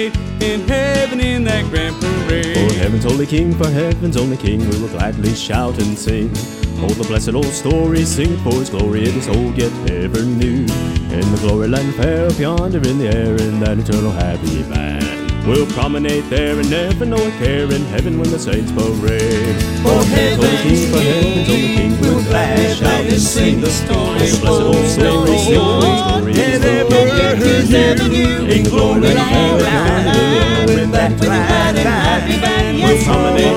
promenade in heaven in that grand parade. For heaven's only King, we will gladly shout and sing. Oh, the blessed old story, sing it for his glory, it is old yet ever new. In the glory land fair up yonder in the air, in that eternal happy land, we'll promenade there and never know a care in heaven when the saints parade. For heaven's only King, we will gladly shout and sing the story. Oh, the blessed old story, sing it for his glory, it is old yet ever new. In glory land, in that eternal happy land, we'll promenade